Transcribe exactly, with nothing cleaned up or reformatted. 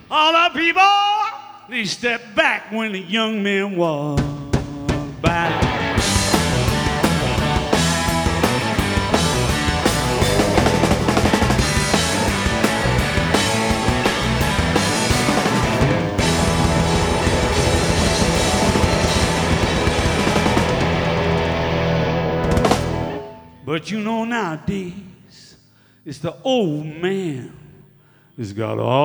All the people, they step back when the young men walk by. But you know nowadays, it's the old man who's got all